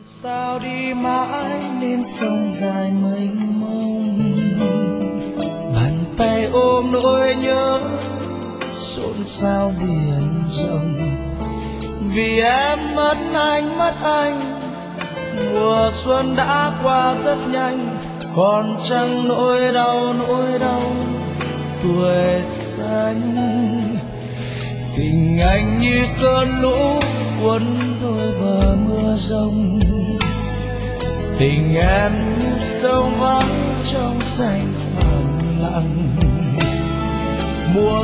Sao đi mãi lên sông dài mênh mông, bàn tay ôm nỗi nhớ xôn xao biển rộng. Vì em mất anh, mùa xuân đã qua rất nhanh, còn chẳng nỗi đau tuổi xanh. Tình anh như cơn lũ cuốn đôi bờ mưa rông, tình em như sông vắng trong xanh khoảng lặng. Mùa